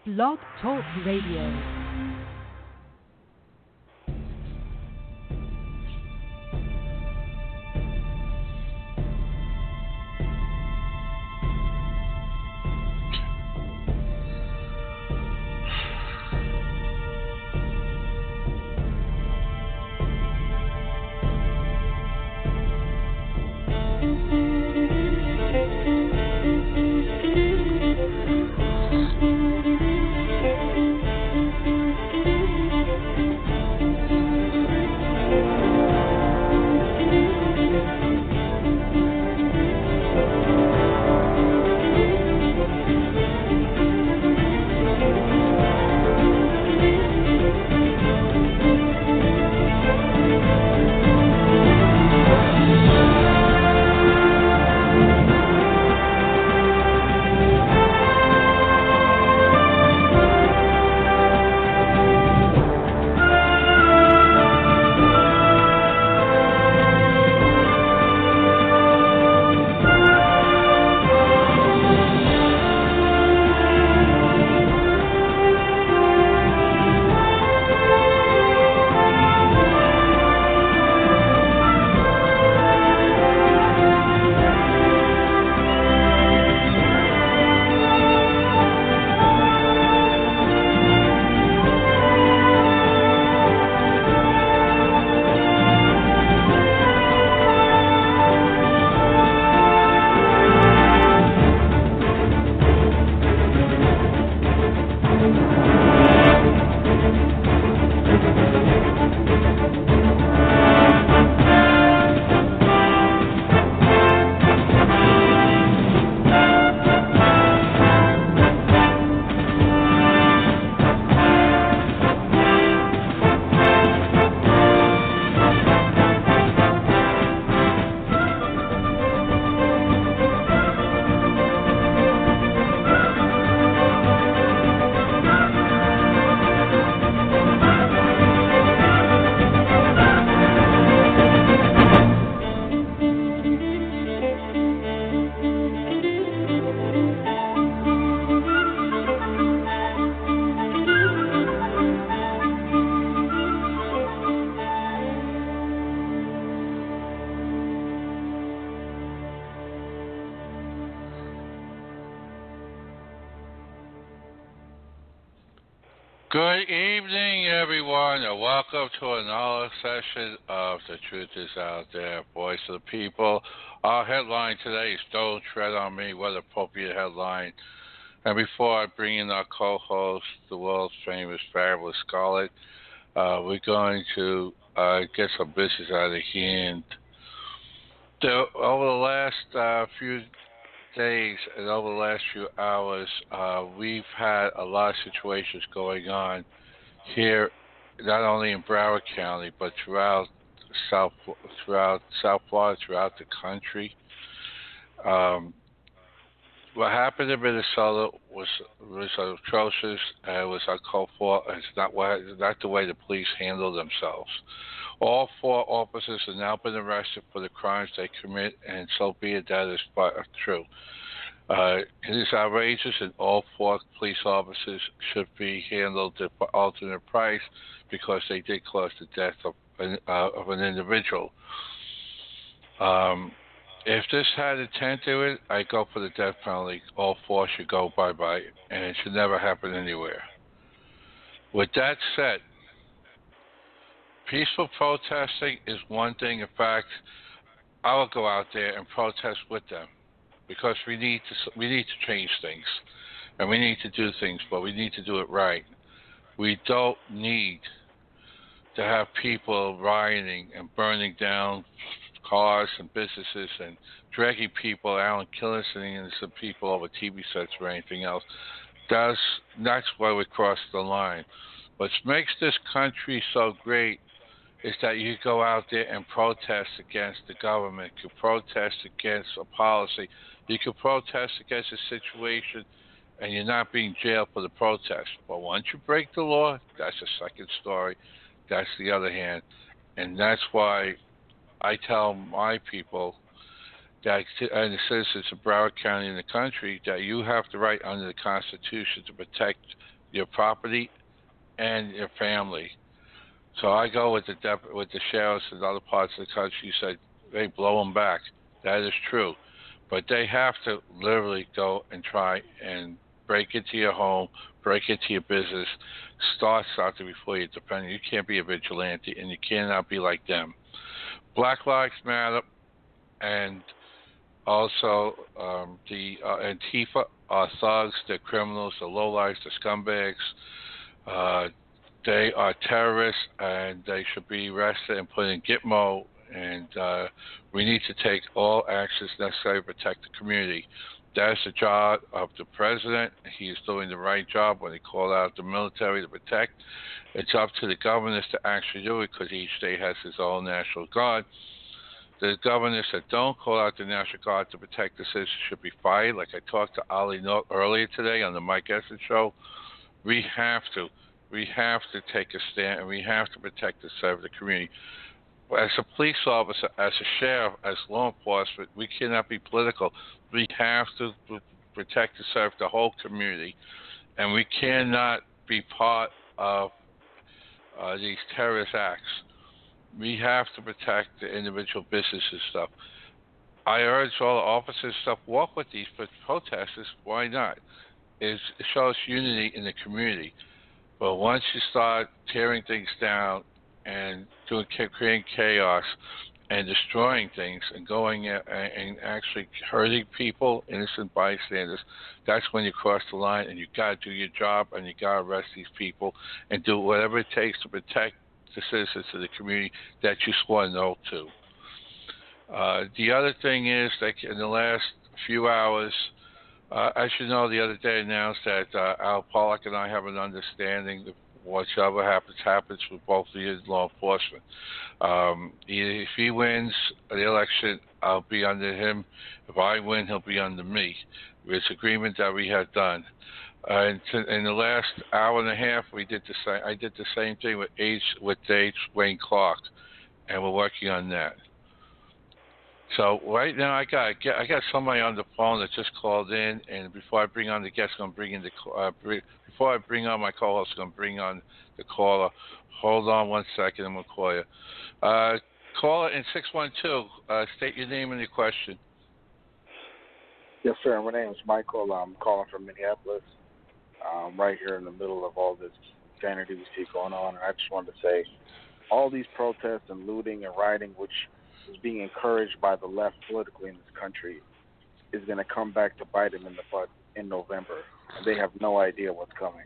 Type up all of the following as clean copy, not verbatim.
Blog Talk Radio. Good evening, everyone, and welcome to another session of The Truth Is Out There, Voice of the People. Our headline today is Don't Tread on Me. What appropriate headline. And before I bring in our co-host, the world's famous Fabulous Scarlett, we're going to get some business out of hand. Over the last few days and over the last few hours, we've had a lot of situations going on here, not only in Broward County, but throughout South Florida, throughout the country. What happened in Minnesota was atrocious. It was uncalled for. It's not the way the police handle themselves. All 4 officers have now been arrested for the crimes they commit, and so be it, that is true. It is outrageous, and all 4 police officers should be handled at alternate price because they did cause the death of an individual. If this had intent to it, I go for the death penalty. All 4 should go bye-bye, and it should never happen anywhere. With that said, peaceful protesting is one thing. In fact, I will go out there and protest with them because we need to change things, and we need to do things, but we need to do it right. We don't need to have people rioting and burning down cars and businesses and dragging people out and killing innocent people over TV sets or anything else. That's why we crossed the line. What makes this country so great is that you go out there and protest against the government. You can protest against a policy. You can protest against a situation, and you're not being jailed for the protest. But once you break the law, that's a second story. That's the other hand. And that's why I tell my people that, and the citizens of Broward County and the country, that you have the right under the Constitution to protect your property, and your family. So I go with with the sheriffs in other parts of the country. Said they blow them back. That is true, but they have to literally go and try and break into your home, break into your business, start something before you depend. You can't be a vigilante, and you cannot be like them. Black Lives Matter, and also the Antifa are thugs, they're criminals, they're lowlifes, they're scumbags. Uh, they are terrorists, and they should be arrested and put in Gitmo. And we need to take all actions necessary to protect the community. That's the job of the president. He is doing the right job when he called out the military to protect. It's up to the governors to actually do it because each state has its own National Guard. The governors that don't call out the National Guard to protect the citizens should be fired. Like I talked to Ali Note earlier today on the Mike Essence show, we have to take a stand, and we have to protect and serve the community. As a police officer, as a sheriff, as law enforcement, we cannot be political. We have to protect and serve the whole community, and we cannot be part of these terrorist acts. We have to protect the individual businesses stuff. I urge all the officers and stuff, walk with these protesters. Why not? It shows unity in the community. But once you start tearing things down and creating chaos and destroying things and going and actually hurting people, innocent bystanders, that's when you cross the line, and you got to do your job, and you got to arrest these people and do whatever it takes to protect the citizens of the community that you swore an oath to. The other thing is that in the last few hours, as you know, the other day announced that Al Pollack and I have an understanding that whatever happens with both of you in law enforcement. If he wins the election, I'll be under him. If I win, he'll be under me. It's agreement that we have done. In the last hour and a half, I did the same thing with Wayne Clark, and we're working on that. So right now, I got somebody on the phone that just called in, and before I bring on the guest, I'm going to bring in before I bring on my co-host, I'm going to bring on the caller. Hold on 1 second, I'm going to call you. Caller in 612. State your name and your question. Yes, sir. My name is Michael. I'm calling from Minneapolis. Right here in the middle of all this insanity we see going on, and I just wanted to say, all these protests and looting and rioting, which is being encouraged by the left politically in this country, is going to come back to bite them in the butt in November, and they have no idea what's coming.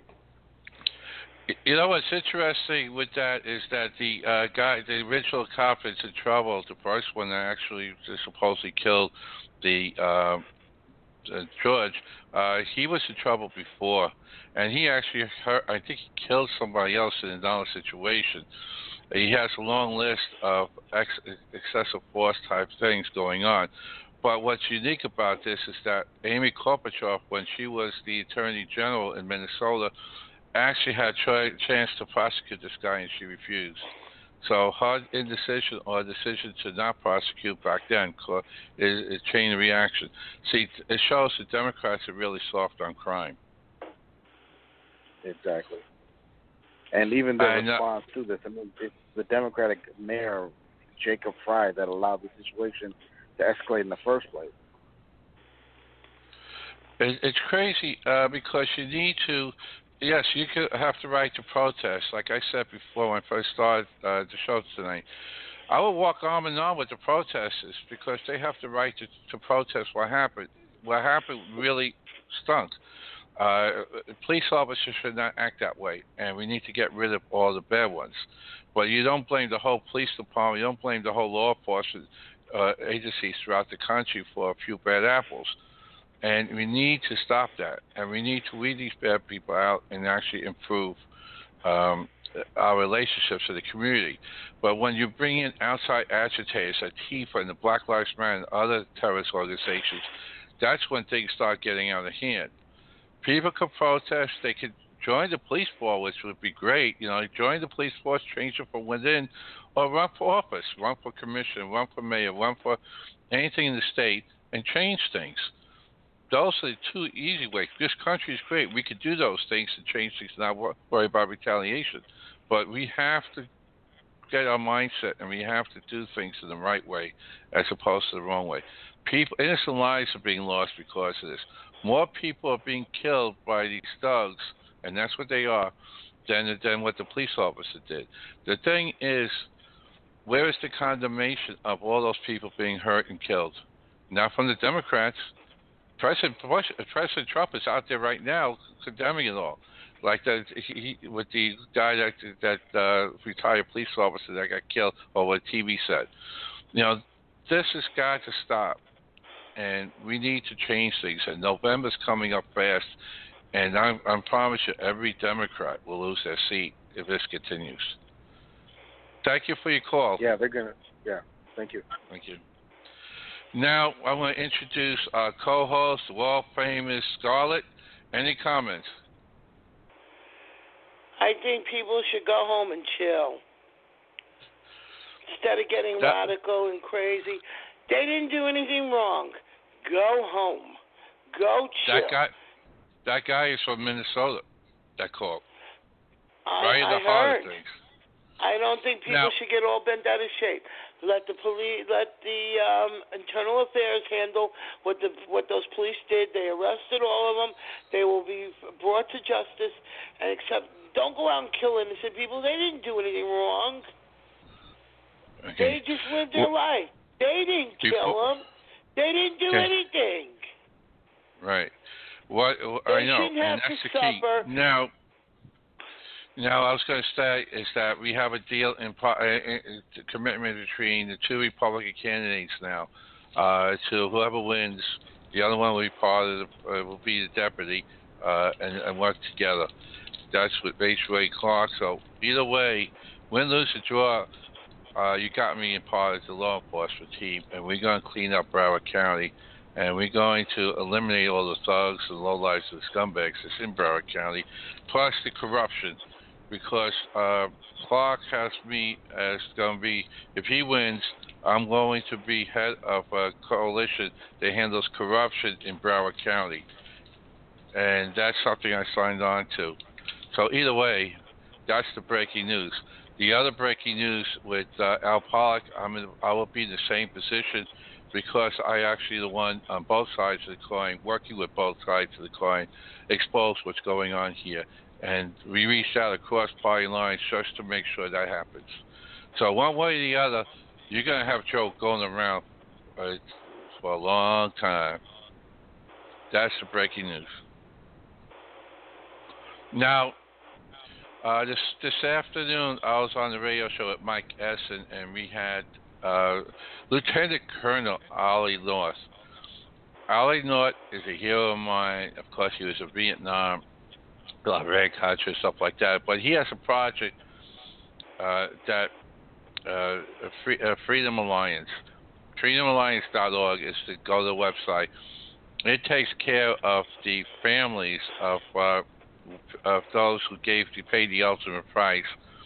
You know what's interesting with that is that the original cop that's in trouble, the first one that actually supposedly killed the George, he was in trouble before, and he actually I think he killed somebody else in another situation. He has a long list of excessive force type things going on. But what's unique about this is that Amy Klobuchar, when she was the Attorney General in Minnesota, actually had a chance to prosecute this guy, and she refused. So her indecision or decision to not prosecute back then is a chain of reaction. See, it shows the Democrats are really soft on crime. Exactly. And even the response to this, I mean, it's the Democratic mayor, Jacob Frey, that allowed the situation to escalate in the first place. It's crazy because you need to, yes, you could have the right to protest. Like I said before when I first started the show tonight, I would walk arm in arm with the protesters because they have the right to protest what happened. What happened really stunk. Police officers should not act that way, and we need to get rid of all the bad ones. But you don't blame the whole police department, you don't blame the whole law enforcement agencies throughout the country for a few bad apples. And we need to stop that, and we need to weed these bad people out and actually improve our relationships in the community. But when you bring in outside agitators like Antifa and the Black Lives Matter and other terrorist organizations, that's when things start getting out of hand. People could protest. They could join the police force, which would be great. You know, join the police force, change it from within, or run for office, run for commissioner, run for mayor, run for anything in the state, and change things. those are the two easy ways. This country is great. We could do those things and change things, and not worry about retaliation. But we have to get our mindset, and we have to do things in the right way as opposed to the wrong way. People, innocent lives are being lost because of this. More people are being killed by these thugs, and that's what they are, than what the police officer did. The thing is, where is the condemnation of all those people being hurt and killed? Not from the Democrats. President Trump is out there right now condemning it all. Like that, with the guy that retired police officer that got killed, or what TV said. This has got to stop, and we need to change things. And November's coming up fast, and I promise you, every Democrat will lose their seat if this continues. Thank you for your call. Yeah, they're gonna. Yeah, thank you. Thank you. Now I want to introduce our co-host, the world famous Scarlett. Any comments? I think people should go home and chill. Instead of getting radical and crazy. They didn't do anything wrong. Go home. Go chill. That guy is from Minnesota, that called. I in the heart of things. I don't think people should get all bent out of shape. Let the internal affairs handle what those police did. They arrested all of them. They will be brought to justice. And don't go out and kill innocent people. They didn't do anything wrong. Okay. They just lived their life. They didn't kill them. They didn't do anything. Right. What I know, and that's the key. Now, I was going to say is that we have a deal in commitment between the two Republican candidates now. To whoever wins, the other one will be part of will be the deputy, and work together. That's with Ray Clark. So either way, win, lose, or draw, you got me in part of the law enforcement team, and we're going to clean up Broward County, and we're going to eliminate all the thugs and lowlifes and scumbags that's in Broward County, plus the corruption. Because Clark has me as going to be, if he wins, I'm going to be head of a coalition that handles corruption in Broward County. And that's something I signed on to. So either way, that's the breaking news. The other breaking news with Al Pollock, I will be in the same position because I actually the one on both sides of the coin, working with both sides of the coin, expose what's going on here. And we reached out across party lines just to make sure that happens. So one way or the other, you're going to have Joe going around for a long time. That's the breaking news. Now, this afternoon, I was on the radio show with Mike Essen, and we had Lieutenant Colonel Ollie North. Ollie North is a hero of mine. Of course, he was in Vietnam. Red Country, stuff like that. But he has a project Freedom Alliance. FreedomAlliance.org is to go to the website. It takes care of the families of those who paid the ultimate price,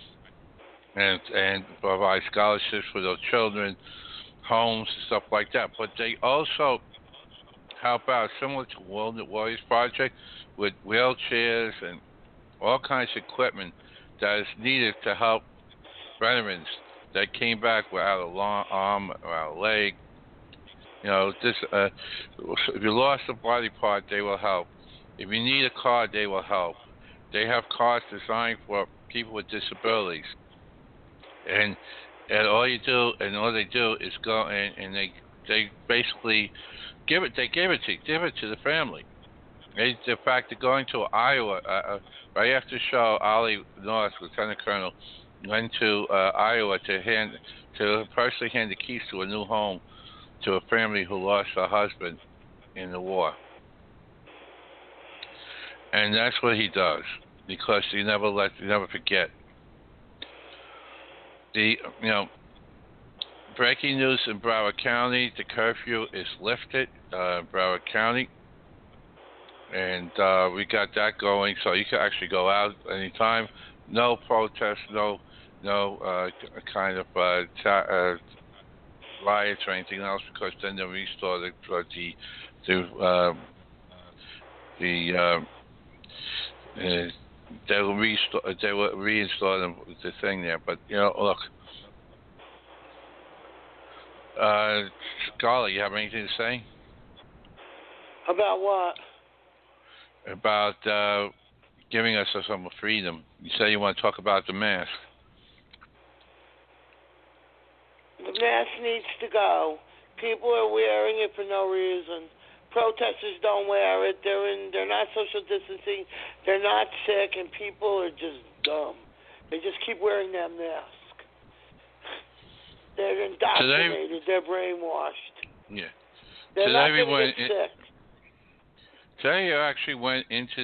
and provide scholarships for those children, homes, and stuff like that. But they also help out, similar to Wounded Warriors Project, with wheelchairs and all kinds of equipment that is needed to help veterans that came back without a long arm or a leg. If you lost a body part, they will help. If you need a car, they will help. They have cars designed for people with disabilities, and all they do is go in and they basically give it to the family. In fact, they're going to Iowa right after the show. Ollie North, Lieutenant Colonel, went to Iowa to personally hand the keys to a new home to a family who lost a husband in the war. And that's what he does, because you never forget. Breaking news in Broward County: the curfew is lifted, Broward County, and we got that going, so you can actually go out anytime. No protests, no kind of riots or anything else, because then they'll restore the the they will reinstall the thing there. But look, Scarlett, you have anything to say About what? about giving us some freedom? You say you want to talk about the mask. The mask needs to go. People are wearing it for no reason. Protesters don't wear it. They're not social distancing. They're not sick, and people are just dumb. They just keep wearing that mask. They're indoctrinated. They're brainwashed. Yeah. They're not going to get sick. Today I actually went into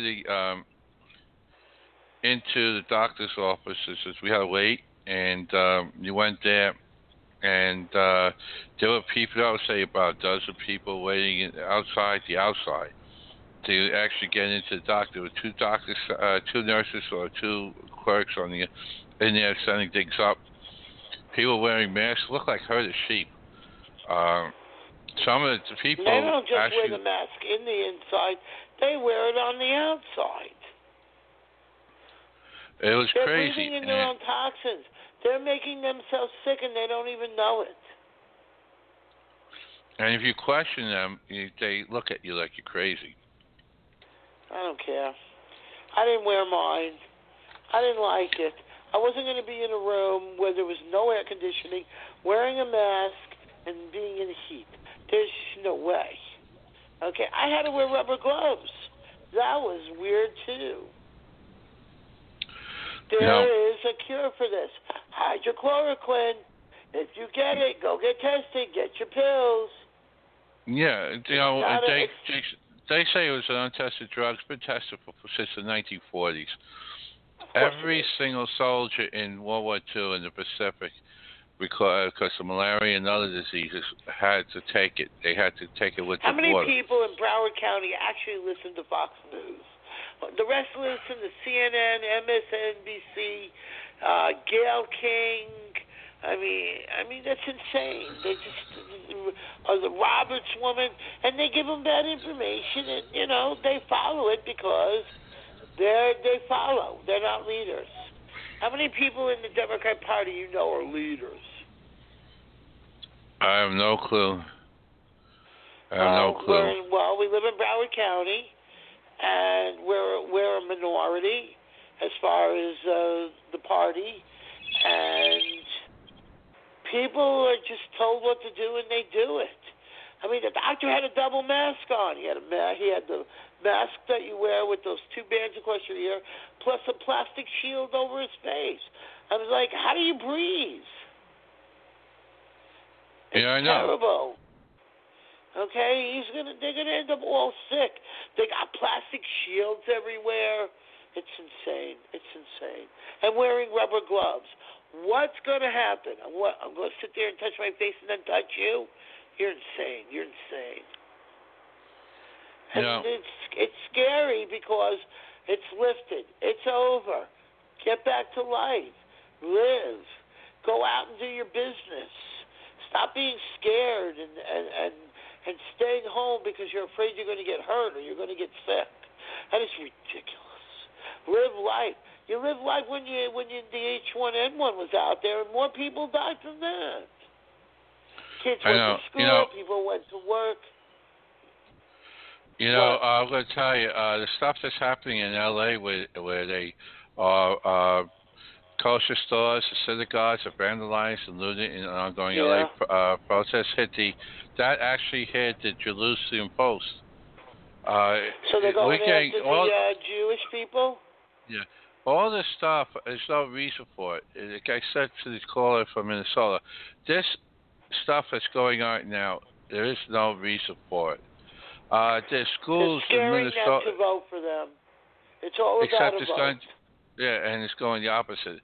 the doctor's offices as we had to wait, and you went there. And there were people, I would say about a dozen people waiting outside the outside to actually get into the doctor. There were two doctors, two nurses or two clerks in there setting things up. People wearing masks look like herded sheep. Some of the people they don't just actually wear the mask in the inside; they wear it on the outside. It was They're crazy. breathing in their own toxins. They're making themselves sick, and they don't even know it. And if you question them, they look at you like you're crazy. I don't care. I didn't wear mine. I didn't like it. I wasn't going to be in a room where there was no air conditioning, wearing a mask, and being in the heat. There's no way. Okay, I had to wear rubber gloves. That was weird, too. There is a cure for this. Hydrochloroquine. If you get it, go get tested. Get your pills. Yeah, they say it was an untested drug. It's been tested since the 1940s. Every single soldier in World War II in the Pacific, because of malaria and other diseases, had to take it. They had to take it with the water. How many people in Broward County actually listen to Fox News? The rest listen to CNN, MSNBC, Gayle King. I mean that's insane. They just the Roberts woman, and they give them bad information, and they follow it because they follow. They're not leaders. How many people in the Democrat Party are leaders? I have no clue. No clue. We live in Broward County, and we're a minority as far as the party, and people are just told what to do, and they do it. I mean, the doctor had a double mask on. He had the mask that you wear with those two bands across your ear, plus a plastic shield over his face. I was like, how do you breathe? It's I know. terrible. Okay, they're gonna end up all sick. They got plastic shields everywhere. It's insane. And wearing rubber gloves. What's gonna happen? I'm gonna sit there and touch my face and then touch you? You're insane. And it's scary because it's lifted. It's over. Get back to life. Live. Go out and do your business. Stop being scared and staying home because you're afraid you're going to get hurt or you're going to get sick. That is ridiculous. Live life. You live life when the H1N1 was out there, and more people died from that. Kids went to school. People went to work. I'm going to tell you, the stuff that's happening in L.A. where they are kosher stores, the synagogues are vandalized and looted in ongoing LA protests that actually hit the Jerusalem Post. So they're going after the Jewish people? Yeah. All this stuff, there's no reason for it. Like I said to this caller from Minnesota, this stuff that's going on now, there is no reason for it. There's schools in Minnesota. It's them to vote for them. It's all about a vote. And it's going the opposite.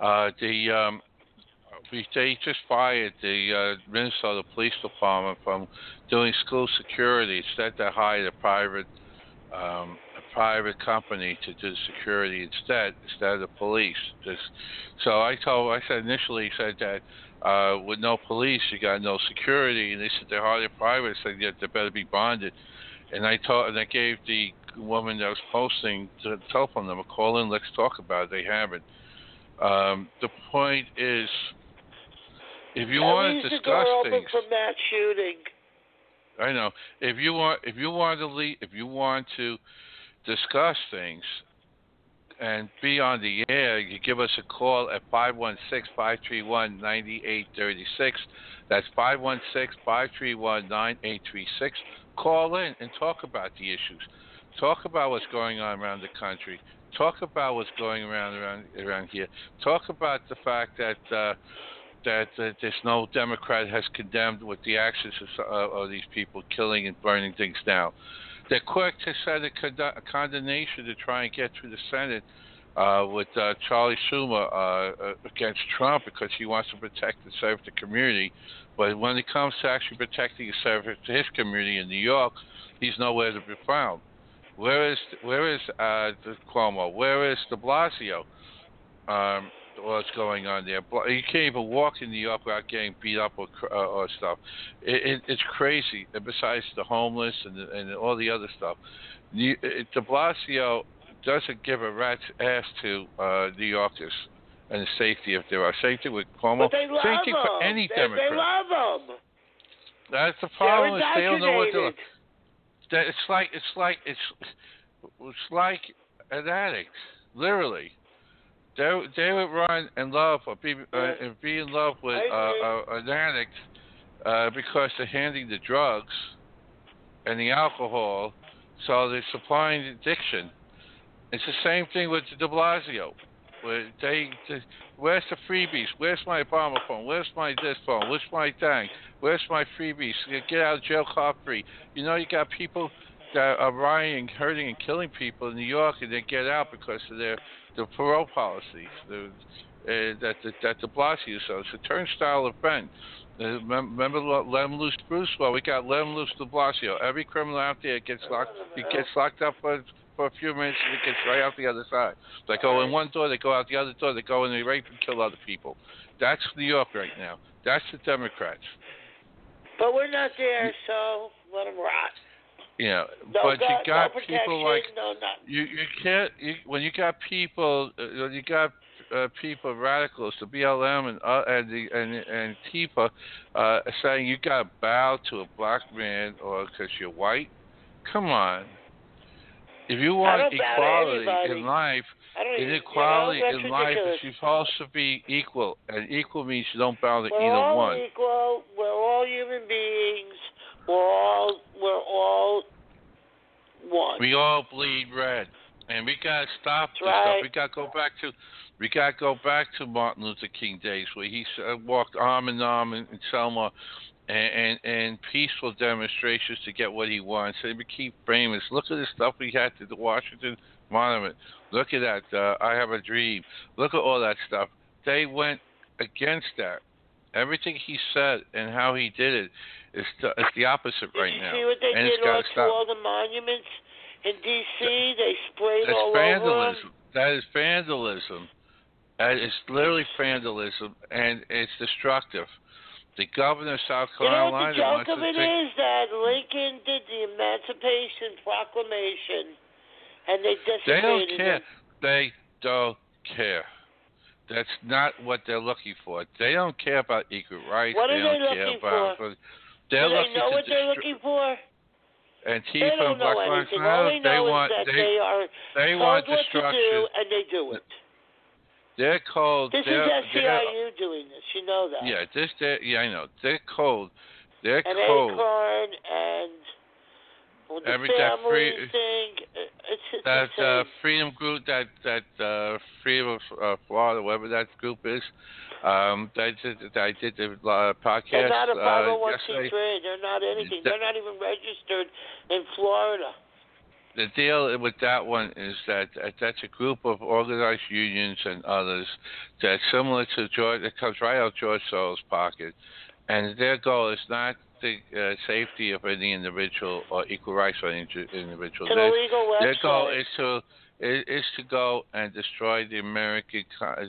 They just fired the Minnesota Police Department from doing school security. Instead, they hired a private company to do security instead of the police. I said that with no police, you got no security, and they said they hired private. Said they better be bonded. And I gave the woman that was posting the telephone number. Call in, let's talk about it. They haven't. The point is, if you want to discuss things, from that shooting. I know. If you want to discuss things and be on the air, you give us a call at 516-531-9836. That's 516-531-9836. Call in and talk about the issues. Talk about what's going on around the country. Talk about what's going around here. Talk about the fact that there's no Democrat has condemned with the actions of these people killing and burning things down. They're quick to send a condemnation to try and get through the Senate with Charlie Schumer against Trump because he wants to protect and serve the community. But when it comes to actually protecting and serving to his community in New York, he's nowhere to be found. Where is Cuomo? Where is de Blasio? What's going on there? You can't even walk in New York without getting beat up or stuff. It's crazy. And besides the homeless and all the other stuff, de Blasio doesn't give a rat's ass to New Yorkers and the safety if there are. Same thing with Cuomo. But they love Same thing for any Democrat. They love them. That's the problem. Is they don't know what they're. It's like an addict, literally. They would run and love or be in love with an addict because they're handing the drugs and the alcohol, so they're supplying addiction. It's the same thing with de Blasio. Where's the freebies? Where's my Obama phone? Where's my this phone? Where's my thing? Where's my freebies? Get out of jail card free. You know, you got people that are rioting, hurting, and killing people in New York, and they get out because of the parole policies that de Blasio. So it's a turnstile event. Remember, let him loose Bruce? Well, we got let him loose de Blasio. Every criminal out there gets locked. He gets locked up for a few minutes, and it gets right out the other side. They go in one door, they go out the other door, they go in, they rape and kill other people. That's New York right now. That's the Democrats. But we're not there, so let them rot. Yeah, no but you got no people like no nothing. you can't when you got people people radicals, the BLM and Antifa saying you got to bow to a black man or because you're white. Come on. If you want equality in life, inequality in life is supposed to be equal, and equal means you don't bow to either one. We're all equal. We're all human beings. We're all one. We all bleed red, and we gotta stop this stuff. We gotta go back to Martin Luther King days where he walked arm in arm in Selma. And peaceful demonstrations to get what he wants. And he became famous. Look at the stuff we had to the Washington Monument. Look at that. I Have a Dream. Look at all that stuff. They went against that. Everything he said and how he did it is the opposite right now. Did you see what they did to all the monuments in D.C.? They sprayed all over them. That is vandalism. That is literally vandalism, and it's destructive. The governor of South Carolina. You know what the joke of it is? That Lincoln did the Emancipation Proclamation, and they decimated They don't care. him. They don't care. That's not what they're looking for. They don't care about equal rights. What are they don't looking care for? Do they know what they're looking for? Antifa they don't and Black know Lives anything. Matter. All they know is that they are want told what destruction. to do, and they do it. They're cold. This is SEIU doing this. You know that. Yeah, I know. They're cold. They're and cold. Acorn and the family thing. It's that freedom group, that Freedom of Florida, whatever that group is. I did the podcast. They're not a 501c3. Yesterday. They're not anything. They're not even registered in Florida. The deal with that one is that that's a group of organized unions and others that's similar to George. It comes right out of George Soros' pocket, and their goal is not the safety of any individual or equal rights for any individual. It's an illegal website. Their goal is to go and destroy the American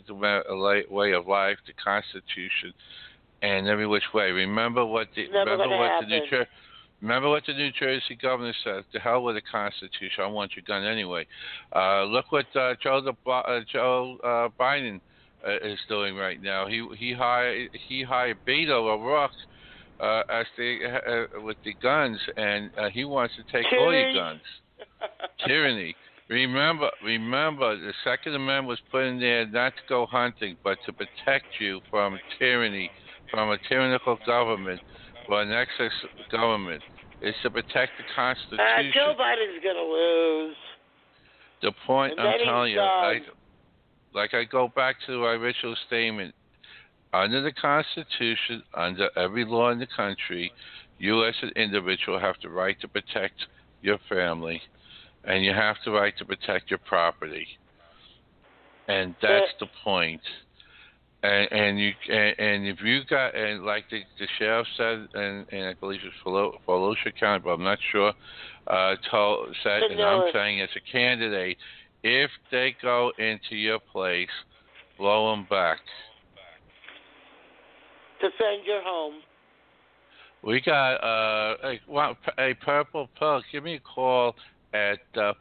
way of life, the Constitution, and every which way. Remember what the Remember what the New Jersey governor said? To hell with the Constitution. I want your gun anyway. Look what Joe Biden is doing right now. He hired Beto O'Rourke as with the guns, and he wants to take all your guns. Tyranny. Remember, the Second Amendment was put in there not to go hunting, but to protect you from tyranny, from a tyrannical government or an excess government. It's to protect the Constitution. Joe Biden's going to lose. The point I'm telling you, like I go back to my original statement, under the Constitution, under every law in the country, you as an individual have the right to protect your family, and you have the right to protect your property. And that's the point. And if you got, and like the sheriff said, and I believe it's Volusia County, but I'm not sure, said, and I'm saying as a candidate, if they go into your place, blow them back. Defend your home. We got a purple pill. Give me a call at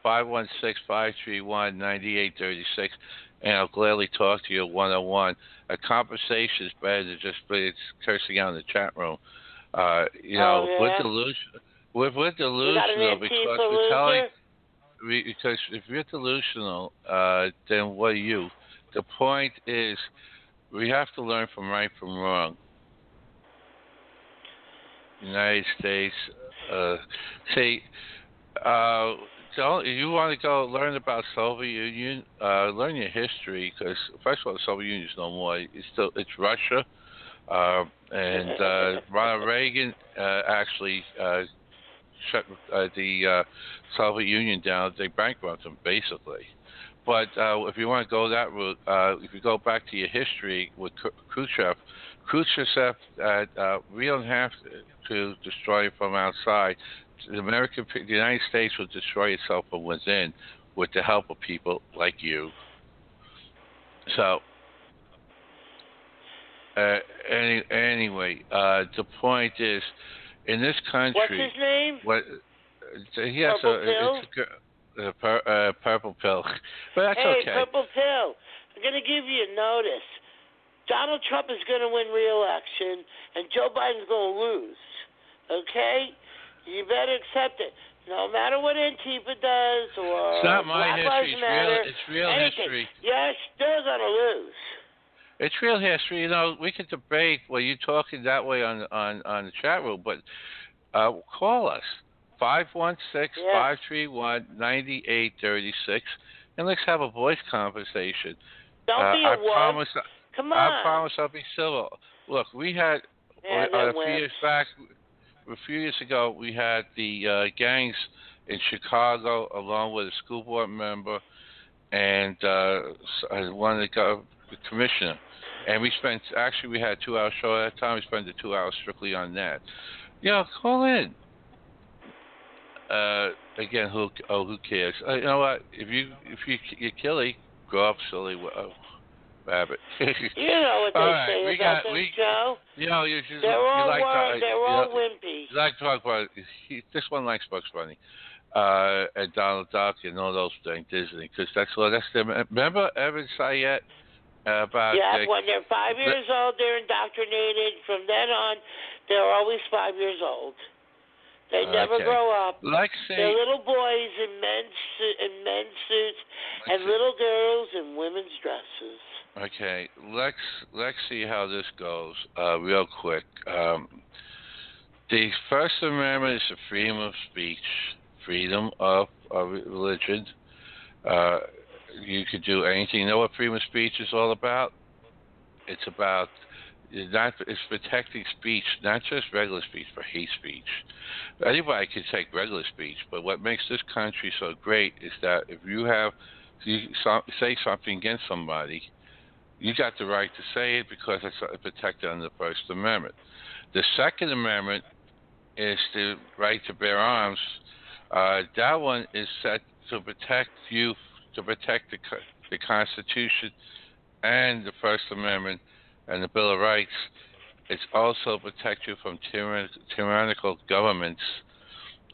516-531-9836, and I'll gladly talk to you one-on-one. A conversation is better than just cursing out in the chat room. We're delusional because if you're delusional, then what are you? The point is, we have to learn from right from wrong. United States, you want to go learn about Soviet Union, learn your history, because first of all, the Soviet Union is no more. It's Russia, and Ronald Reagan actually shut the Soviet Union down. They bankrupted them, basically. But if you want to go that route, if you go back to your history with Khrushchev said that we don't have to destroy it from outside. The United States will destroy itself from within with the help of people like you. So, anyway, the point is, in this country, what's his name? He has a purple pill, but that's okay. Hey, purple pill. I'm going to give you a notice. Donald Trump is going to win re-election, and Joe Biden's going to lose. Okay? You better accept it. No matter what Antifa does or it's not my Black history. Lives Matter, It's real history. You're still going to lose. It's real history. We could debate. Well, you're talking that way on the chat room, but call us 516-531-9836, and let's have a voice conversation. Don't be a wuss. Come on. I promise I'll be civil. Look, we had a few years ago, we had the gangs in Chicago, along with a school board member and one of the commissioner. And we had a 2-hour show at that time. We spent the 2 hours strictly on that. Call in. Again, who cares? You know what? If you're killy, grow up silly. Rabbit. You know what they say about them, Joe. They're all wimpy. You like to talk about this one likes Bugs Bunny, and Donald Duck and all those things, Disney, because that's them. Remember Evan Sayet about? Yeah, when they're 5 years old, they're indoctrinated. From then on, they're always 5 years old. They never grow up. They're little boys in men's suits and little girls in women's dresses. Okay, let's see how this goes real quick. The First Amendment is the freedom of speech, freedom of religion. You could do anything. You know what freedom of speech is all about? It's protecting speech, not just regular speech, but hate speech. Anybody can take regular speech, but what makes this country so great is that if you say something against somebody, you got the right to say it because it's protected under the First Amendment. The Second Amendment is the right to bear arms. That one is set to protect you, to protect the Constitution and the First Amendment and the Bill of Rights. It's also protect you from tyrannical governments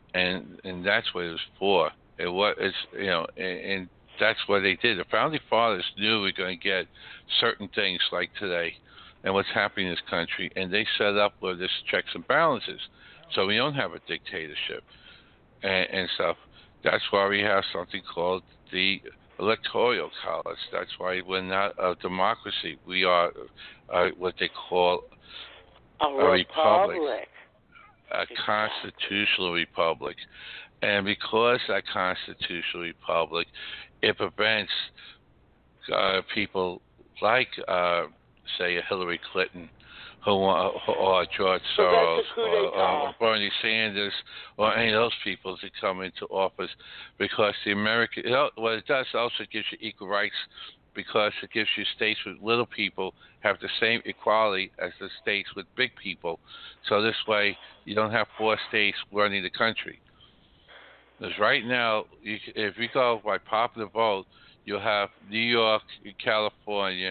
and that's what it was for. It's and that's what they did. The founding fathers knew we are going to get certain things like today, and what's happening in this country, and they set up where this checks and balances, so we don't have a dictatorship and stuff. That's why we have something called the Electoral College. That's why we're not a democracy. We are what they call a republic, a constitutional republic. And because that constitutional republic, it prevents people like, say, a Hillary Clinton, or George Soros, or Bernie Sanders, or any of those people to come into office, because what it does also gives you equal rights, because it gives you states with little people have the same equality as the states with big people. So this way, you don't have 4 states running the country. Because right now, if we go by popular vote, you'll have New York, California,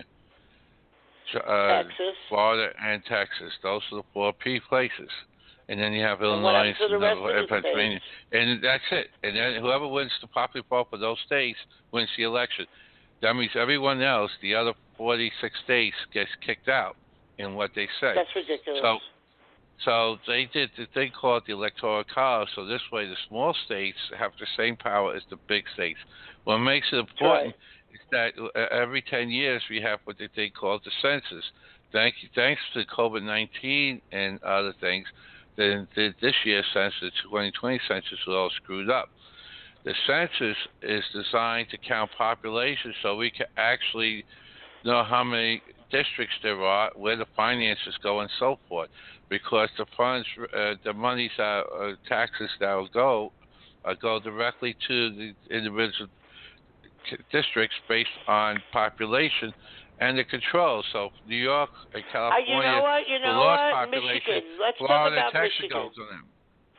Texas, Florida, and Texas. Those are the 4 places. And then you have Illinois and Pennsylvania. And that's it. And then whoever wins the popular vote for those states wins the election. That means everyone else, the other 46 states, gets kicked out in what they say. That's ridiculous. So they did the thing called the Electoral College. So this way, the small states have the same power as the big states. What makes it important is that every 10 years we have what they call the census. Thanks to COVID-19 and other things, then this year's census, the 2020 census, was all screwed up. The census is designed to count population, so we can actually know how many districts there are, where the finances go, and so forth. Because the funds, the monies, taxes that will go directly to the individual districts based on population and the control. So New York and California, the lowest population, Florida and Texas goes on them.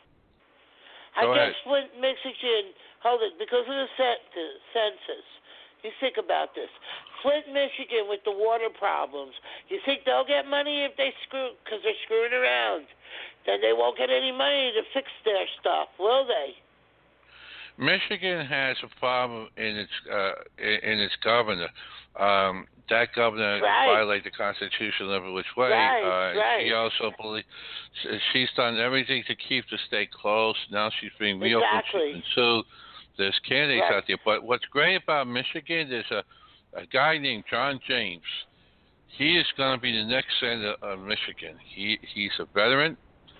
I guess Flint, Michigan, hold it, because of the census. You think about this. Flint, Michigan, with the water problems, you think they'll get money if they because they're screwing around? Then they won't get any money to fix their stuff, will they? Michigan has a problem in its governor. That governor violated the Constitution in every which way. She also she's done everything to keep the state closed. Now she's being reopened. She's been sued. There's candidates out there. But what's great about Michigan, there's a guy named John James. He is going to be the next senator of Michigan. He's a veteran.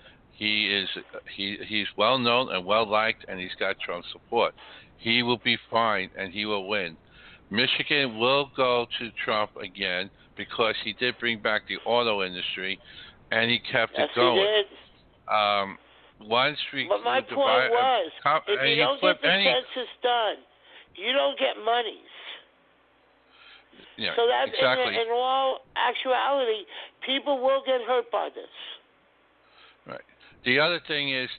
He's well known and well liked, and he's got Trump support. He will be fine, and he will win. Michigan will go to Trump again because he did bring back the auto industry, and he kept it going. He did. But my point was, if you don't get the census done, you don't get monies. Yeah, so that, exactly. in all actuality, people will get hurt by this. Right. The other thing is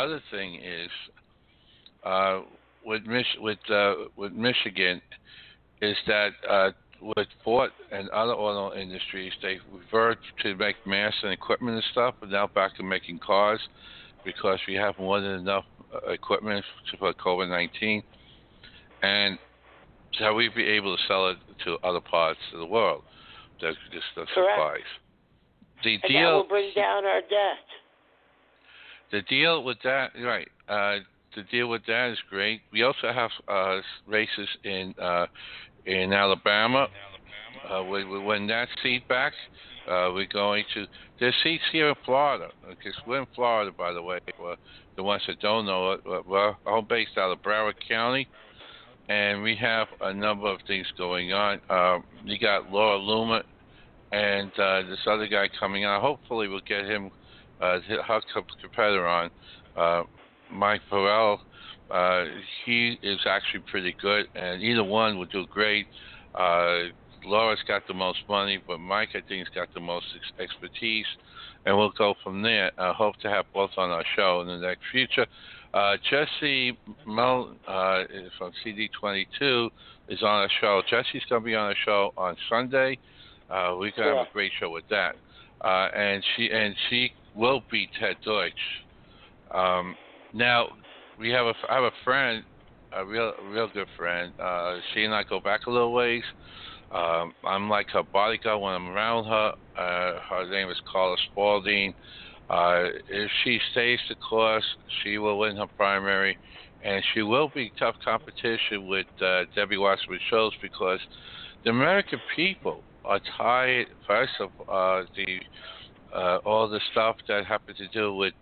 with Michigan is that with Ford and other auto industries, they revert to make masks and equipment and stuff, but now back to making cars because we have more than enough equipment for COVID-19, and so we'd be able to sell it to other parts of the world. That's just the supplies. The and deal that will bring down our debt. The deal with that, right? The deal with that is great. We also have races in Alabama. We win that seat back. We're going to. There's seats here in Florida. Because we're in Florida, by the way. For the ones that don't know it, we're all based out of Broward County, and we have a number of things going on. You got Laura Loomer and this other guy coming on. Hopefully, we'll get him. Her competitor on, Mike Farrell. He is actually pretty good, and either one would do great. Laura's got the most money, but Mike, I think, has got the most expertise, and we'll go from there. I hope to have both on our show in the next future. Jesse Mel from CD22 is on our show. Jesse's going to be on our show on Sunday. We're going to have a great show with that. And she will beat Ted Deutsch. Now, I have a friend, a real good friend. She and I go back a little ways. I'm like her bodyguard when I'm around her. Her name is Carla Spalding. If she stays the course, she will win her primary, and she will be tough competition with Debbie Wasserman Schultz because the American people are tired first of the all the stuff that happened to do with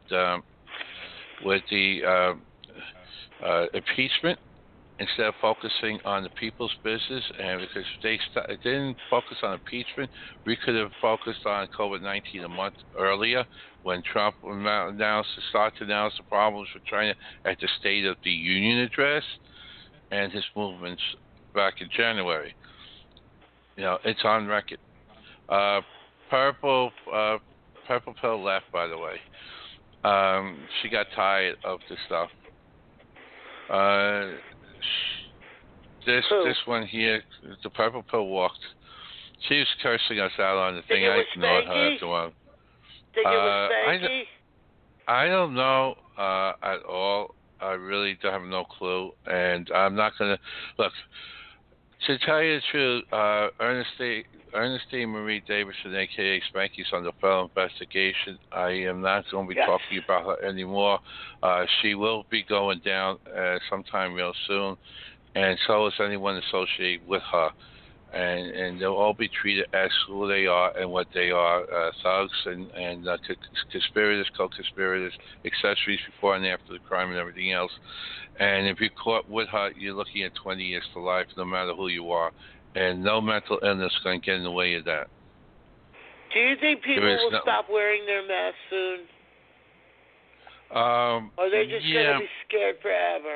the impeachment instead of focusing on the people's business. And because they didn't focus on impeachment, we could have focused on COVID-19 a month earlier when Trump started to announce the problems with China at the State of the Union address and his movements back in January. It's on record. Purple Pill left, by the way. She got tired of this stuff. This one here, the Purple Pill walked. She was cursing us out on the thing. I ignored her after a while. Think it was Spanky? I don't know at all. I really don't have no clue, and I'm not gonna look. To tell you the truth, Ernestine Marie Davidson, a.k.a. Spanky's under federal investigation. I am not going to be talking about her anymore. She will be going down sometime real soon, and so is anyone associated with her. And they'll all be treated as who they are and what they are, thugs and conspirators, co-conspirators, accessories before and after the crime and everything else. And if you're caught with her, you're looking at 20 years to life, no matter who you are. And no mental illness is going to get in the way of that. Do you think people will stop wearing their masks soon? Or are they just going to be scared forever?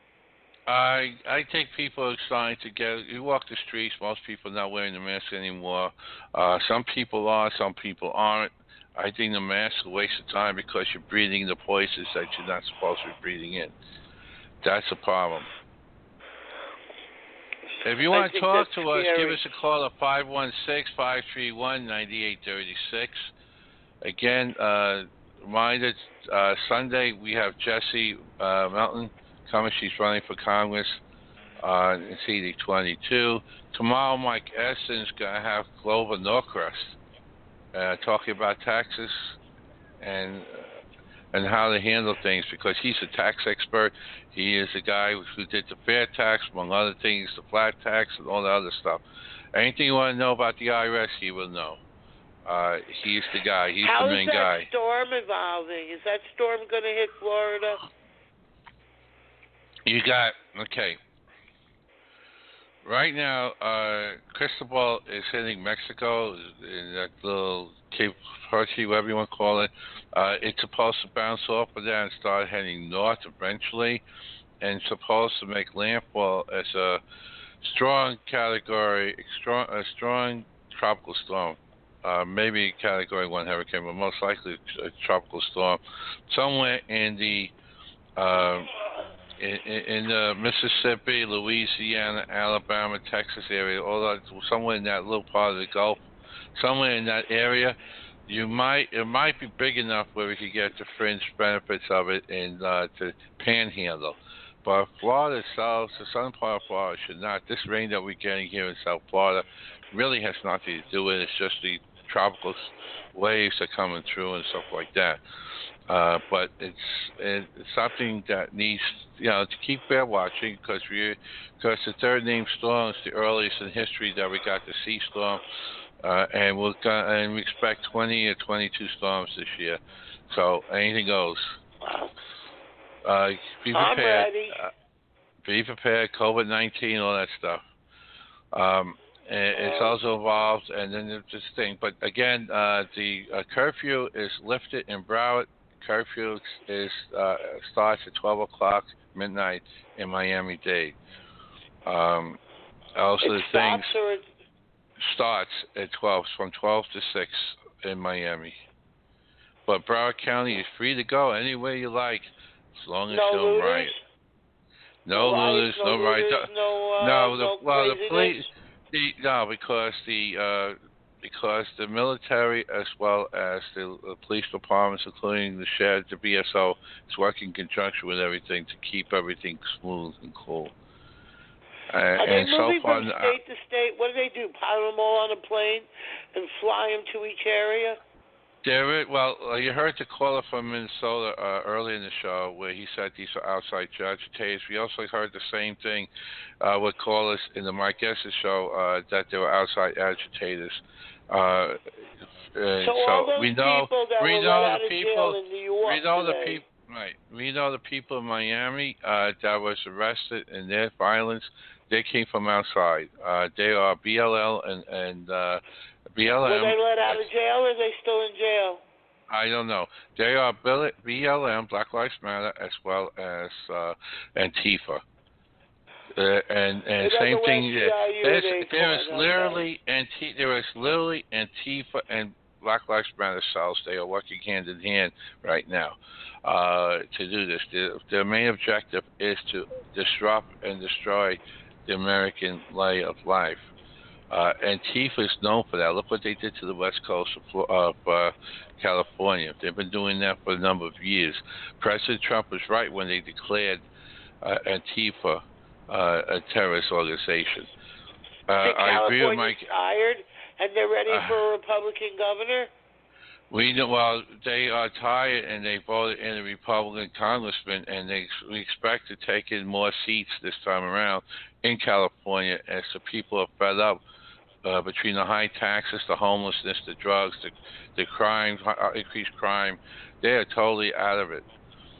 I think people are starting to get. You walk the streets, most people are not wearing the mask anymore. Some people are, some people aren't. I think the mask is a waste of time because you're breathing the poisons that you're not supposed to be breathing in. That's a problem. If you want to talk to us, give us a call at 516-531-9836. Again, reminder, Sunday we have Jessie Melton coming. She's running for Congress in CD 22. Tomorrow, Mike Essen's going to have Glover Norcrest talking about taxes and how to handle things because he's a tax expert. He is a guy who did the fair tax, among other things, the flat tax, and all the other stuff. Anything you want to know about the IRS, he will know. He's the guy. He's the main guy. How is that storm evolving? Is that storm going to hit Florida? Okay. Right now, Cristobal is hitting Mexico in that little Cape Hershey, whatever you want to call it. It's supposed to bounce off of that and start heading north eventually, and supposed to make landfall as a strong tropical storm. Maybe Category 1 hurricane, but most likely a tropical storm somewhere in the in the Mississippi, Louisiana, Alabama, Texas area, all that, somewhere in that little part of the Gulf, somewhere in that area, it might be big enough where we could get the fringe benefits of it and to panhandle. But Florida itself, the southern part of Florida, should not. This rain that we're getting here in South Florida really has nothing to do with it. It's just the tropical waves are coming through and stuff like that. But it's something that needs, to keep bear watching because the third named storm is the earliest in history that we got the sea storm, and we expect 20 or 22 storms this year. So anything goes. Be prepared. I'm ready. Be prepared. COVID-19, all that stuff. It's also involved, and then there's this thing. But again, the curfew is lifted in Broward. Curfew starts at 12 o'clock midnight in Miami-Dade. Also, the thing starts at 12, from 12 to 6 in Miami. But Broward County is free to go anywhere you like, as long as you don't riot. No looters, no riots. No, the police. No, because the because the military as well as the police departments, including the sheriff, the BSO, is working in conjunction with everything to keep everything smooth and cool. Are they and moving so far, from state to state? What do they do? Pile them all on a plane and fly them to each area? You heard the caller from Minnesota early in the show where he said these are outside agitators. We also heard the same thing with callers in the Mike Esses show that they were outside agitators. So all those people that were let out of jail in New York today. Right. We know the people in Miami that was arrested in their violence. They came from outside. They are BLL and BLM. Were they let out of jail or are they still in jail? I don't know. They are BLM, Black Lives Matter, as well as Antifa. And same thing. There is literally Antifa and Black Lives Matter cells. They are working hand in hand right now to do this. Their main objective is to disrupt and destroy the American way of life. Antifa is known for that. Look what they did to the west coast of California. They've been doing that for a number of years. President Trump was right when they declared Antifa a terrorist organization. I agree with Mike. Tired and they're ready for a Republican governor? They are tired, and they voted in a Republican congressman, and we expect to take in more seats this time around in California as the people are fed up between the high taxes, the homelessness, the drugs, the crime, increased crime. They are totally out of it.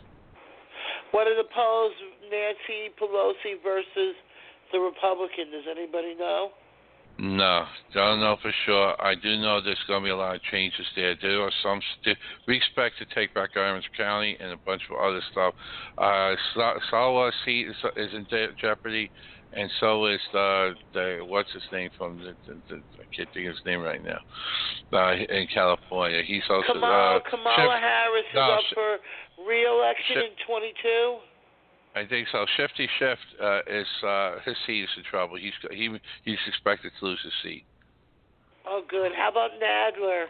What are the polls, Nancy Pelosi versus the Republican? Does anybody know? No, don't know for sure. I do know there's going to be a lot of changes there. There are some. We expect to take back Orange County and a bunch of other stuff. Salwa's seat is in jeopardy, and so is the what's his name from the I can't think of his name right now. In California, he's also Kamala Harris is up for re-election in 22. I think so. Shifty Schiff is his seat is in trouble. He's expected to lose his seat. Oh, good. How about Nadler?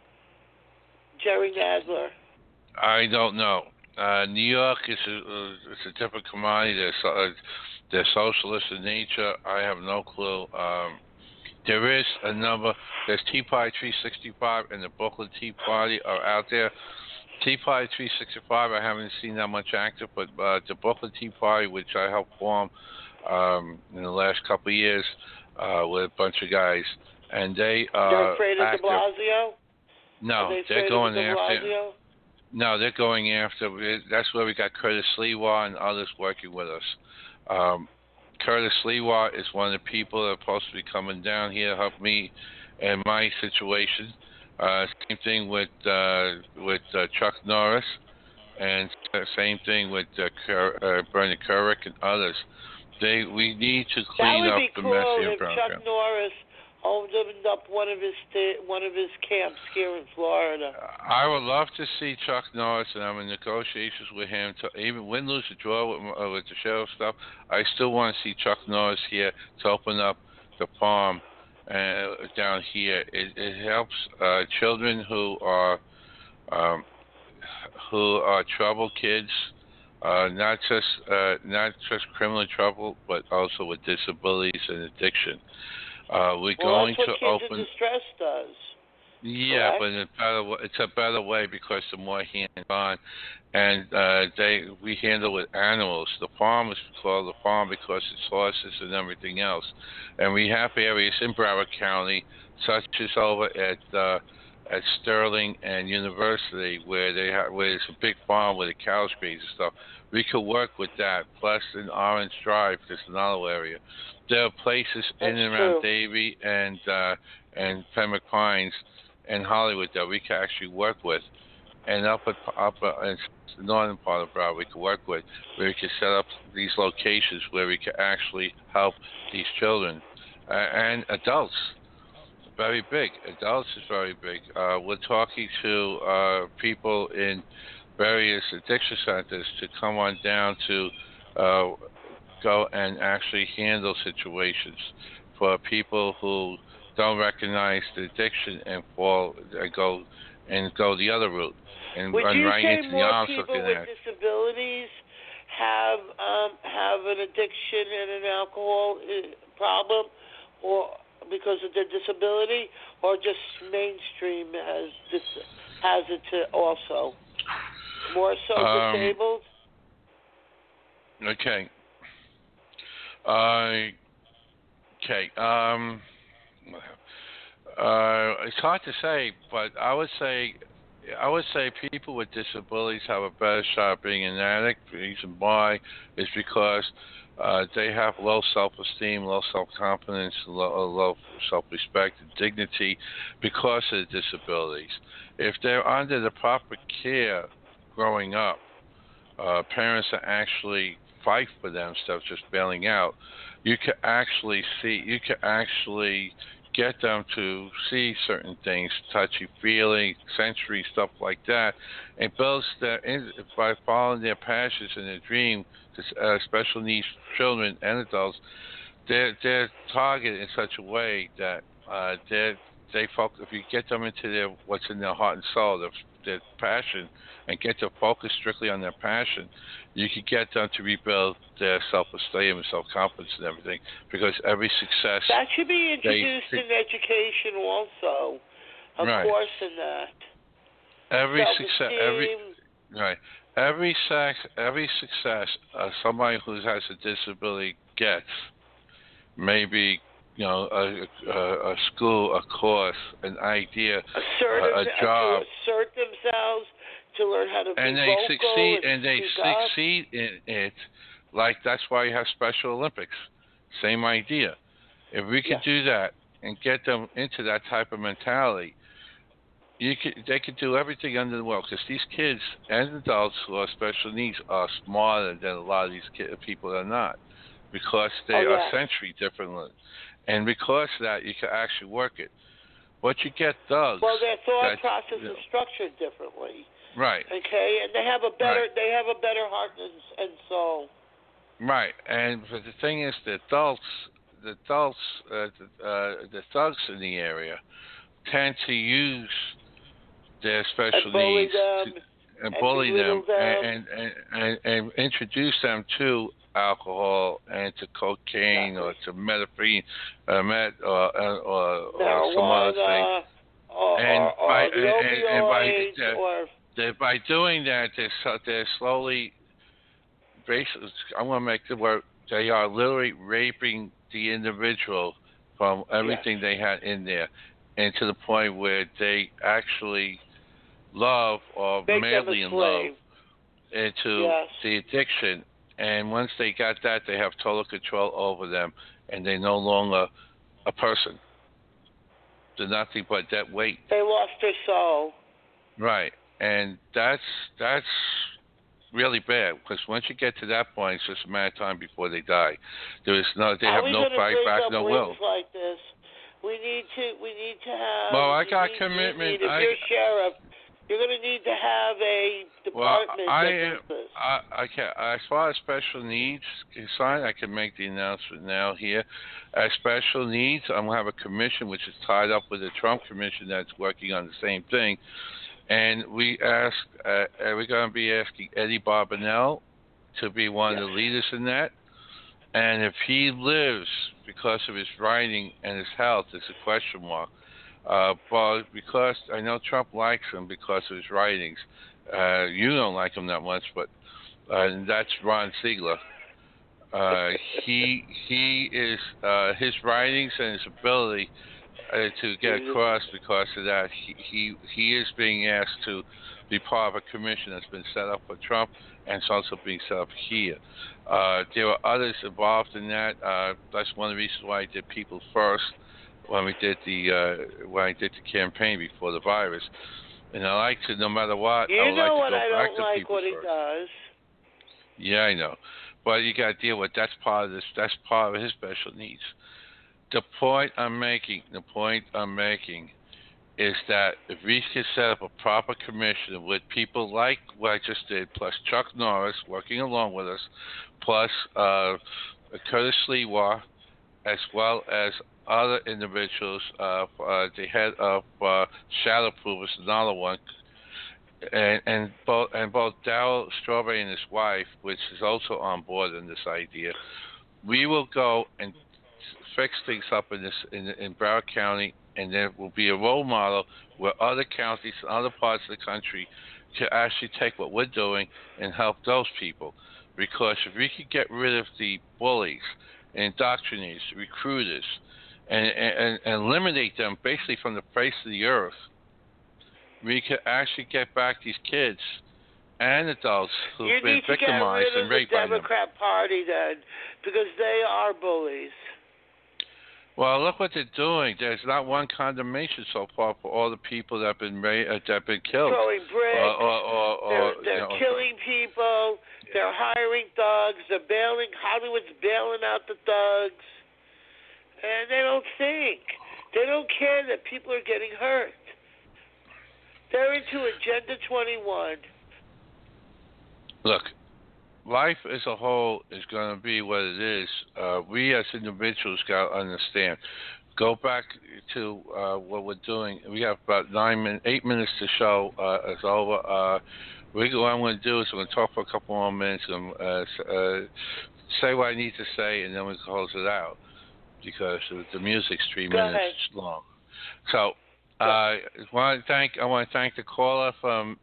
Jerry Nadler. I don't know. New York is a different commodity. They're socialist in nature. I have no clue. There is a number. There's Tea Party 365 and the Brooklyn Tea Party are out there. Tea Party 365, I haven't seen that much active, but the Brooklyn Tea Party, which I helped form in the last couple of years with a bunch of guys, and they they're afraid of de Blasio? No, they're going after. No, they're going after. That's where we got Curtis Sliwa and others working with us. Curtis Sliwa is one of the people that are supposed to be coming down here to help me in my situation. Same thing with Chuck Norris, and same thing with Bernie Kurek and others. We need to clean up the mess here in Brown County. Chuck Norris opened up one of his camps here in Florida. I would love to see Chuck Norris, and I'm in negotiations with him to even win, lose, or draw with the sheriff stuff. I still want to see Chuck Norris here to open up the farm. Down here, it helps children who are troubled kids, not just criminal trouble, but also with disabilities and addiction. We're going that's what to Kids open. in Distress does. Yeah, correct? but it's a better way because the more hands-on, and we handle with animals. The farm is called the farm because it's horses and everything else, and we have areas in Broward County, such as over at Sterling and University, where there's a big farm where the cows graze and stuff. We could work with that. Plus, in Orange Drive, there's another area. There are places in and around Davie and Fenwick Pines and Hollywood that we can actually work with, and up in the northern part of Broward we can work with, where we can set up these locations where we can actually help these children and adults. Very big. Adults is very big. We're talking to people in various addiction centers to come on down to go and actually handle situations for people who don't recognize the addiction and go the other route and Would run you right say into the more arms of people the with addict. disabilities have an addiction and an alcohol problem, or because of their disability, or just mainstream has it to also more so disabled? Okay. It's hard to say, but I would say people with disabilities have a better shot at being an addict. The reason why is because they have low self-esteem, low self-confidence, low self-respect, and dignity because of the disabilities. If they're under the proper care growing up, parents that actually fight for them instead of just bailing out, you can actually get them to see certain things, touchy feeling, sensory stuff like that, and builds by following their passions and their dream. Special needs children and adults, they're targeted in such a way that they focus. If you get them into what's in their heart and soul, their passion, and get to focus strictly on their passion, you can get them to rebuild their self-esteem and self-confidence and everything. Because every success that should be introduced in education also. Of course, in that. Every success, every success somebody who has a disability gets, maybe a school, a course, an idea, a job, to assert themselves, to learn how to be and vocal, they succeed in it. Like that's why you have Special Olympics. Same idea. If we could do that and get them into that type of mentality, they could do everything under the world. Because these kids and adults who are special needs are smarter than a lot of these people that are not, because they are sensory differently. And because of that, you can actually work it. But you get thugs. Well, their thought process is structured differently. Right. Okay, and they have a better heart and soul. Right, and but the thing is, the thugs in the area tend to use their special needs and bully them and introduce them to alcohol and to cocaine or to methamphetamine, or some other thing. By doing that, they're slowly, basically, I'm going to make the word, they are literally raping the individual from everything they had in there, and to the point where they actually love or madly in love into the addiction. And once they got that, they have total control over them, and they're no longer a person. They're nothing but that weight. They lost their soul. Right, and that's really bad, because once you get to that point, it's just a matter of time before they die. They have no fight back, no will. Like this? We need to have. Well, I got commitment. If you're sheriff, you're going to need to have a department. As far as special needs concerned, I can make the announcement now here. As special needs, I'm going to have a commission which is tied up with the Trump Commission that's working on the same thing. And we're going to be asking Eddie Barbanel to be one of the leaders in that. And if he lives because of his writing and his health, it's a question mark. But because I know Trump likes him because of his writings, you don't like him that much, but that's Ron Ziegler. He is his writings and his ability to get across. Because of that, he is being asked to be part of a commission that's been set up for Trump, and it's also being set up here. There are others involved in that. That's one of the reasons why I did People First when I did the campaign before the virus. And I like to, no matter what, I would like to go back to People First. He does. Yeah, I know, but you got to deal with that's part of this. That's part of his special needs. The point I'm making is that if we could set up a proper commission with people like what I just did, plus Chuck Norris working along with us, plus Curtis Sliwa, as well as other individuals. The head of Shadowproof is another one, and both Darryl Strawberry and his wife, which is also on board in this idea. We will go and fix things up in Broward County, and there will be a role model where other counties and other parts of the country can actually take what we're doing and help those people. Because if we could get rid of the bullies, indoctrinators, recruiters, and eliminate them basically from the face of the earth, we could actually get back these kids and adults who've been victimized and raped by them. You need to get rid of the Democrat Party then, because they are bullies. Well, look what they're doing. There's not one condemnation so far for all the people that have been killed. Throwing bricks. They're killing people. They're hiring thugs. They're bailing. Hollywood's bailing out the thugs. And they don't think. They don't care that people are getting hurt. They're into Agenda 21. Look, life as a whole is going to be what it is. We as individuals got to understand. Go back to what we're doing. We have about 8 minutes to show. It's over. What I'm going to do is I'm going to talk for a couple more minutes and say what I need to say, and then we close it out because the music's 3 minutes long. So I want to thank the caller from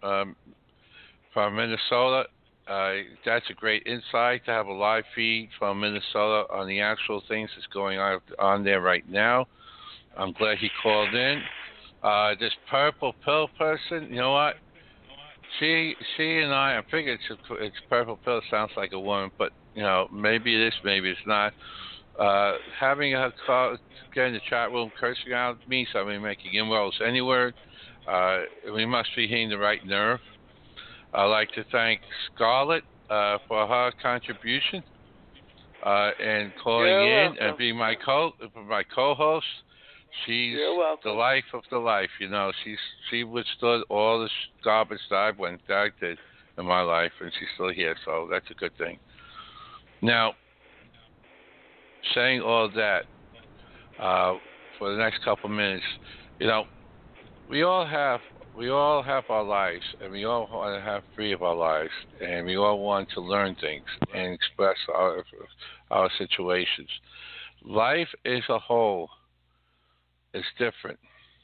Minnesota. That's a great insight to have a live feed from Minnesota on the actual things that's going on there right now. I'm glad he called in. This purple pill person, you know what? She and I figure it's purple pill sounds like a woman, but you know maybe it is, maybe it's not. Having her call, get in the chat room, cursing out me, somebody making inroads anywhere. We must be hitting the right nerve. I'd like to thank Scarlett for her contribution and calling in and being my co-host. She's the life of the life, you know. She withstood all the garbage that I went back did in my life, and she's still here, so that's a good thing. Now, saying all that for the next couple minutes, you know, we all have our lives, and we all want to have free of our lives, and we all want to learn things and express our situations. Life as a whole is different,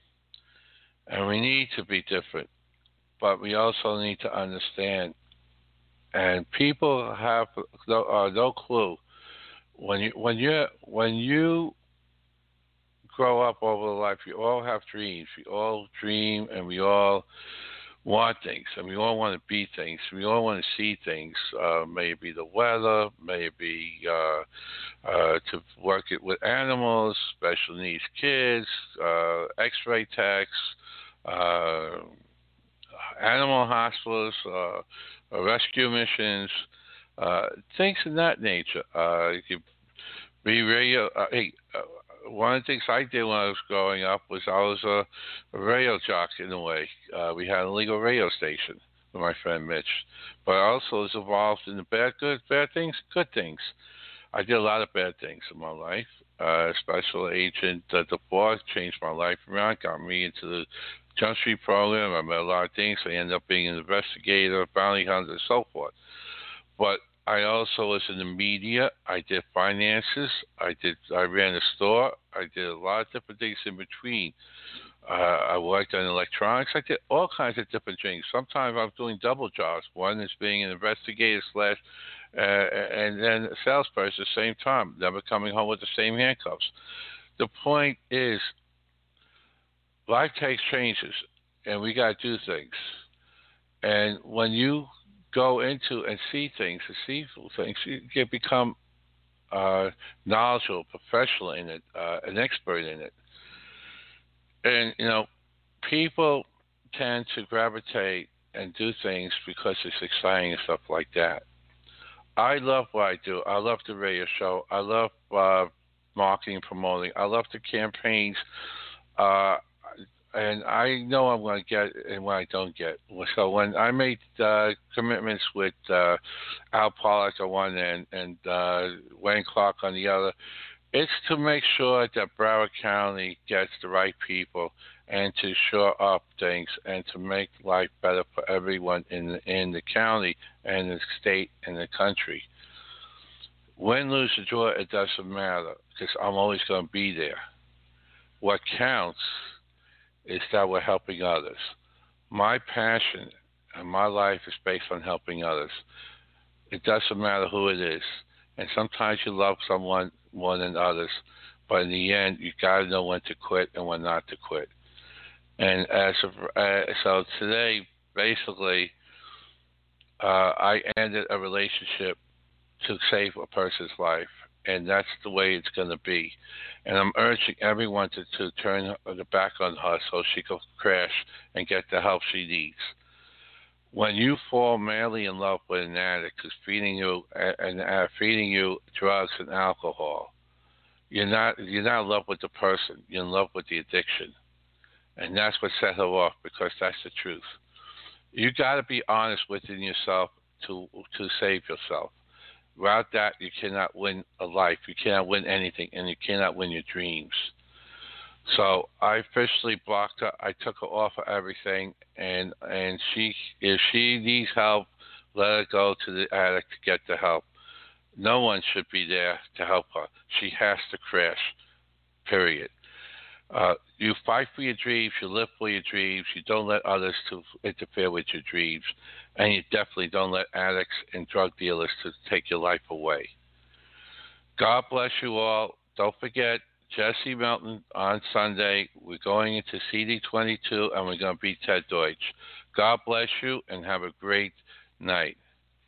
and we need to be different, but we also need to understand. And people have no clue when you grow up over life. You all have dreams. We all dream, and we all want things, and we all want to be things. We all want to see things. Maybe the weather, maybe to work it with animals, special needs kids, X-ray techs, animal hospitals, rescue missions, things of that nature. You could be radio. One of the things I did when I was growing up was I was a radio jock in a way. We had a legal radio station with my friend Mitch, but I also was involved in the bad things, good things. I did a lot of bad things in my life. Special Agent DeForest changed my life around, got me into the Jump Street program. I met a lot of things. I ended up being an investigator, bounty hunter, and so forth. But I also was in the media. I did finances. I ran a store. I did a lot of different things in between. I worked on electronics. I did all kinds of different things. Sometimes I was doing double jobs. One is being an investigator and then a salesperson at the same time, never coming home with the same handcuffs. The point is, life takes changes, and we got to do things. And when you go into and see things, you can become knowledgeable, professional in it, an expert in it. And, you know, people tend to gravitate and do things because it's exciting and stuff like that. I love what I do. I love the radio show. I love marketing and promoting. I love the campaigns. And I know I'm going to get and what I don't get. So when I made commitments with Al Pollack on one end and Wayne Clark on the other, It's to make sure that Broward County gets the right people and to shore up things and to make life better for everyone in the county and the state and the country. Win, lose, or draw, it doesn't matter because I'm always going to be there. What counts is that we're helping others. My passion and my life is based on helping others. It doesn't matter who it is. And sometimes you love someone more than others, but in the end, you got to know when to quit and when not to quit. And so today, basically, I ended a relationship to save a person's life, and that's the way it's going to be. And I'm urging everyone to turn the back on her so she can crash and get the help she needs. When you fall madly in love with an addict who's feeding you drugs and alcohol, you're not in love with the person. You're in love with the addiction, and that's what set her off because that's the truth. You got to be honest within yourself to save yourself. Without that, you cannot win a life. You cannot win anything, and you cannot win your dreams. So I officially blocked her. I took her off of everything, and if she needs help, let her go to the addict to get the help. No one should be there to help her. She has to crash, period. You fight for your dreams. You live for your dreams. You don't let others to interfere with your dreams. And you definitely don't let addicts and drug dealers to take your life away. God bless you all. Don't forget, Jesse Melton on Sunday. We're going into CD22, and we're going to beat Ted Deutsch. God bless you, and have a great night.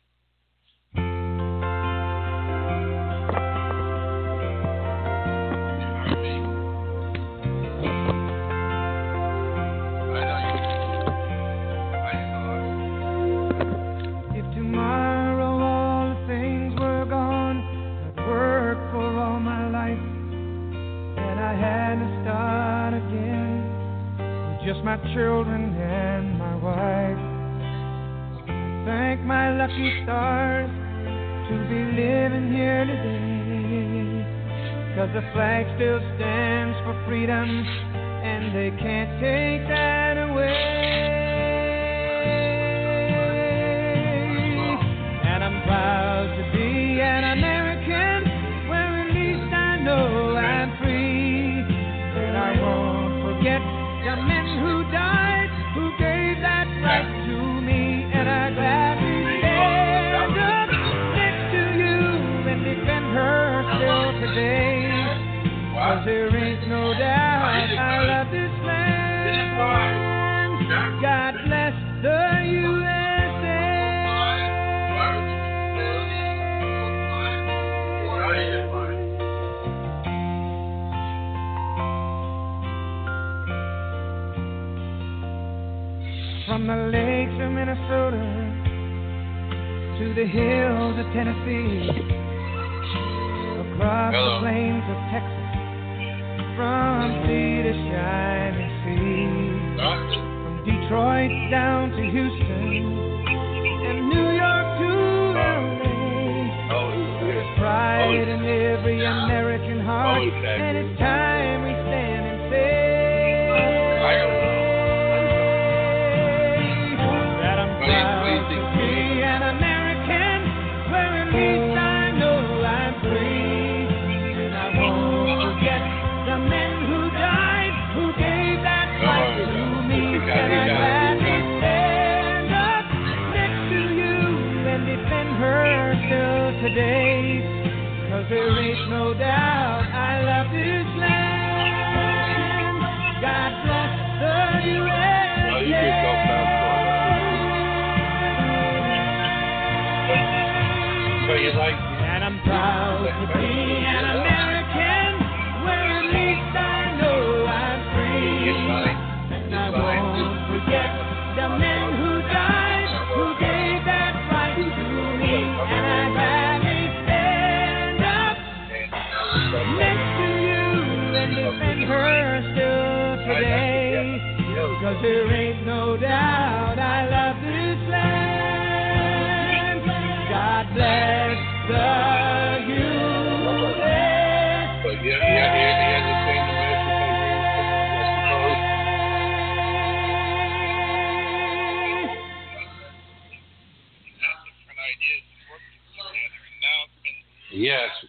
Just my children and my wife. Thank my lucky stars to be living here today. 'Cause the flag still stands for freedom, and they can't take that away. And I'm proud to be an American, where at least I know I'm free. And I won't forget the men who died, who gave that right to me, and I gladly stand up next to you and defend her still today. 'Cause there ain't no doubt I love this land. God bless the USA. From the lakes of Minnesota to the hills of Tennessee, across the plains of Texas, from sea to shining sea, from Detroit down to Houston, and New York to LA. There's pride in every American heart, and it's time we stand and say today, 'cause there ain't no doubt I love this land. God bless the USA. And I'm proud to be an American, where at least I know I'm free. And I won't forget the men who died, who gave that right to me. And I'm her still today, 'cause there ain't no doubt I love this land. God bless the USA. Yes,